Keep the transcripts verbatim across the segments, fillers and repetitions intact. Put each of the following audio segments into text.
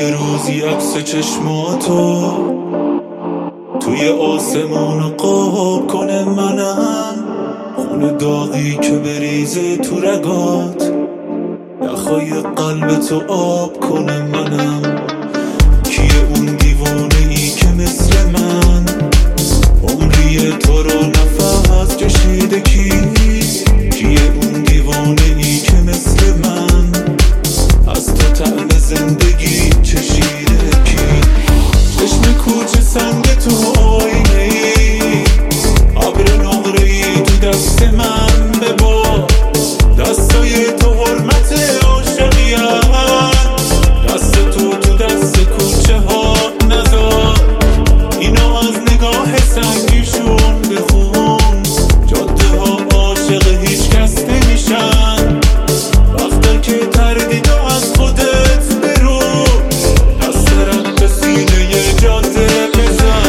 یه روزی عکس چشماتو توی آسمون قاب کنه منم، خون داغی که بریزه تو رگات، نخوای قلبتو آب کنه منم. کیه اون دیوانه ای که مثل من عمری تو رو نفس کشیده؟ کی کیه اون دیوانه ای که مثل من از تو طعم زندگی چشیده؟ کی چشم کوچه سنگ تو آینه ای، ابر نقره ای تو دست من ببار، دستای تو حرمت عاشقی‌ان، دست تو تو دست کوچه ها نذار، اینا از نگاه سنگیشون بخون، جاده ها عاشق هیچ کس نمیشن، وقتا که تردیدو از خودت برو، دست رد به سینه جاده بزن.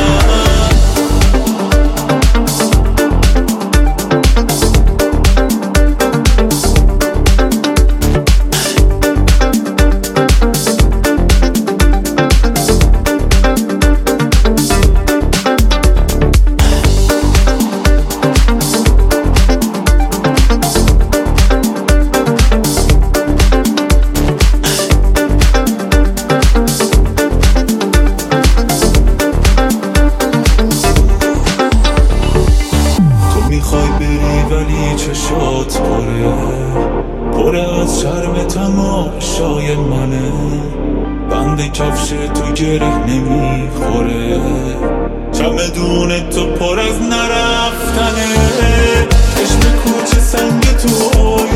ولی چشات پره پره از شرم تماشای منه، بند کفش تو گره نمیخوره، چمدون تو پر از نرفتنه، چشم کوچه سنگ تو